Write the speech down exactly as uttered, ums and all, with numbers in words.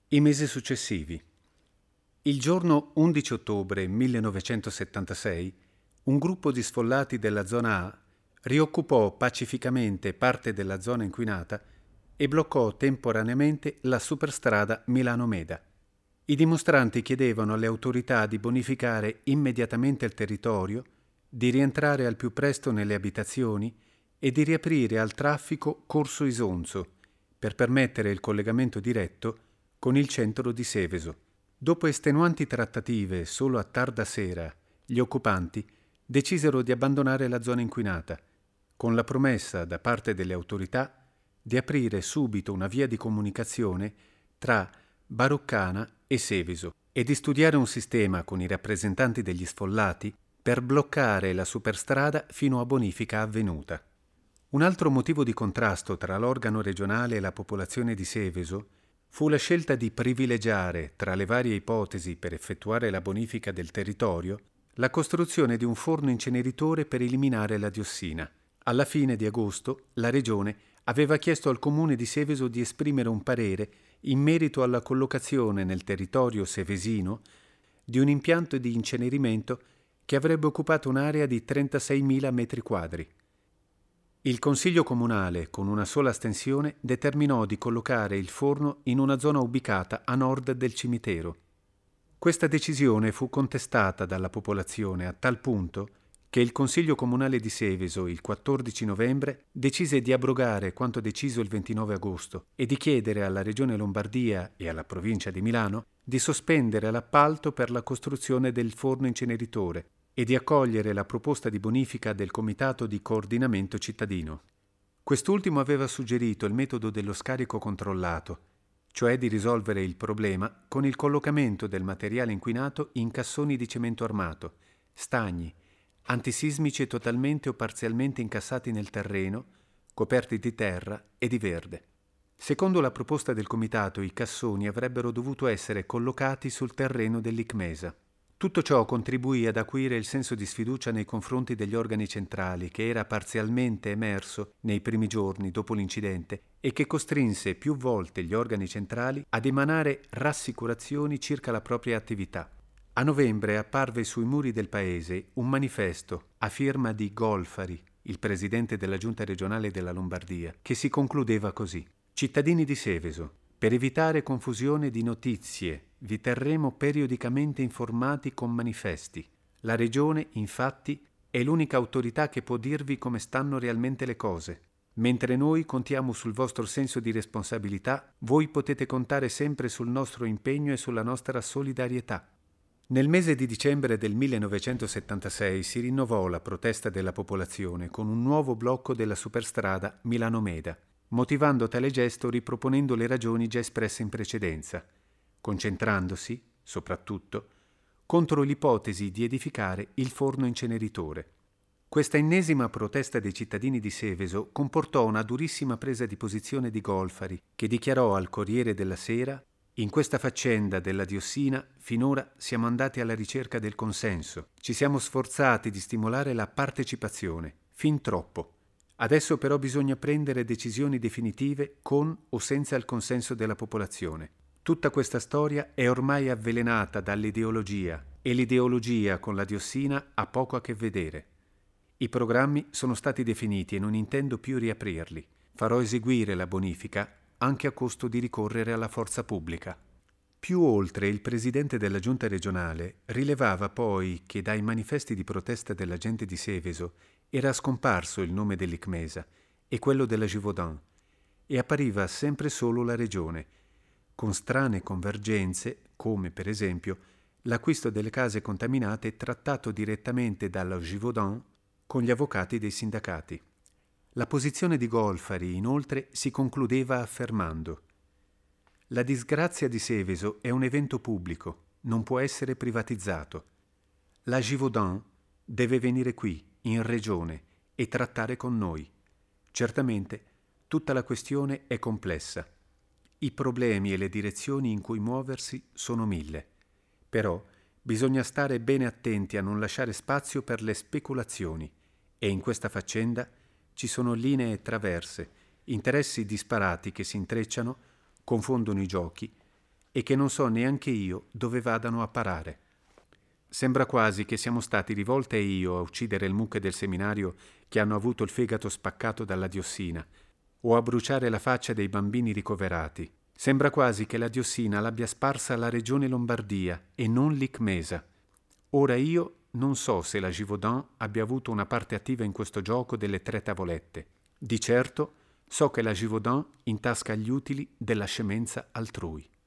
I mesi successivi. Il giorno undici ottobre millenovecentosettantasei, un gruppo di sfollati della zona A rioccupò pacificamente parte della zona inquinata e bloccò temporaneamente la superstrada Milano-Meda. I dimostranti chiedevano alle autorità di bonificare immediatamente il territorio, di rientrare al più presto nelle abitazioni e di riaprire al traffico Corso Isonzo per permettere il collegamento diretto con il centro di Seveso. Dopo estenuanti trattative solo a tarda sera, gli occupanti decisero di abbandonare la zona inquinata, con la promessa da parte delle autorità di aprire subito una via di comunicazione tra Baroccana e Seveso e di studiare un sistema con i rappresentanti degli sfollati per bloccare la superstrada fino a bonifica avvenuta. Un altro motivo di contrasto tra l'organo regionale e la popolazione di Seveso fu la scelta di privilegiare, tra le varie ipotesi per effettuare la bonifica del territorio, la costruzione di un forno inceneritore per eliminare la diossina. Alla fine di agosto, la Regione aveva chiesto al Comune di Seveso di esprimere un parere in merito alla collocazione nel territorio sevesino di un impianto di incenerimento che avrebbe occupato un'area di trentaseimila metri quadri. Il Consiglio Comunale, con una sola astensione, determinò di collocare il forno in una zona ubicata a nord del cimitero. Questa decisione fu contestata dalla popolazione a tal punto che il Consiglio Comunale di Seveso, il quattordici novembre, decise di abrogare quanto deciso il ventinove agosto e di chiedere alla Regione Lombardia e alla Provincia di Milano di sospendere l'appalto per la costruzione del forno inceneritore e di accogliere la proposta di bonifica del Comitato di Coordinamento Cittadino. Quest'ultimo aveva suggerito il metodo dello scarico controllato, cioè di risolvere il problema con il collocamento del materiale inquinato in cassoni di cemento armato, stagni, antisismici totalmente o parzialmente incassati nel terreno, coperti di terra e di verde. Secondo la proposta del comitato, i cassoni avrebbero dovuto essere collocati sul terreno dell'Icmesa. Tutto ciò contribuì ad acuire il senso di sfiducia nei confronti degli organi centrali che era parzialmente emerso nei primi giorni dopo l'incidente e che costrinse più volte gli organi centrali ad emanare rassicurazioni circa la propria attività. A novembre apparve sui muri del paese un manifesto a firma di Golfari, il presidente della giunta regionale della Lombardia, che si concludeva così: Cittadini di Seveso, per evitare confusione di notizie, vi terremo periodicamente informati con manifesti. La Regione, infatti, è l'unica autorità che può dirvi come stanno realmente le cose. Mentre noi contiamo sul vostro senso di responsabilità, voi potete contare sempre sul nostro impegno e sulla nostra solidarietà. Nel mese di dicembre del millenovecentosettantasei si rinnovò la protesta della popolazione con un nuovo blocco della superstrada Milano-Meda, motivando tale gesto riproponendo le ragioni già espresse in precedenza, concentrandosi, soprattutto, contro l'ipotesi di edificare il forno inceneritore. Questa ennesima protesta dei cittadini di Seveso comportò una durissima presa di posizione di Golfari, che dichiarò al Corriere della Sera: in questa faccenda della diossina finora siamo andati alla ricerca del consenso, ci siamo sforzati di stimolare la partecipazione, fin troppo. Adesso però bisogna prendere decisioni definitive con o senza il consenso della popolazione. Tutta questa storia è ormai avvelenata dall'ideologia e l'ideologia con la diossina ha poco a che vedere. I programmi sono stati definiti e non intendo più riaprirli. Farò eseguire la bonifica anche a costo di ricorrere alla forza pubblica. Più oltre, il presidente della giunta regionale rilevava poi che dai manifesti di protesta della gente di Seveso era scomparso il nome dell'Icmesa e quello della Givaudan e appariva sempre solo la regione, con strane convergenze come, per esempio, l'acquisto delle case contaminate trattato direttamente dalla Givaudan con gli avvocati dei sindacati. La posizione di Golfari, inoltre, si concludeva affermando: la disgrazia di Seveso è un evento pubblico, non può essere privatizzato. La Givaudan deve venire qui, in regione, e trattare con noi. Certamente, tutta la questione è complessa. I problemi e le direzioni in cui muoversi sono mille. Però bisogna stare bene attenti a non lasciare spazio per le speculazioni e in questa faccenda ci sono linee traverse, interessi disparati che si intrecciano, confondono i giochi e che non so neanche io dove vadano a parare. Sembra quasi che siamo stati rivolte e io a uccidere il mucche del seminario che hanno avuto il fegato spaccato dalla diossina, o a bruciare la faccia dei bambini ricoverati. Sembra quasi che la diossina l'abbia sparsa alla regione Lombardia e non l'Icmesa. Ora io non so se la Givaudan abbia avuto una parte attiva in questo gioco delle tre tavolette. Di certo so che la Givaudan intasca gli utili della scemenza altrui.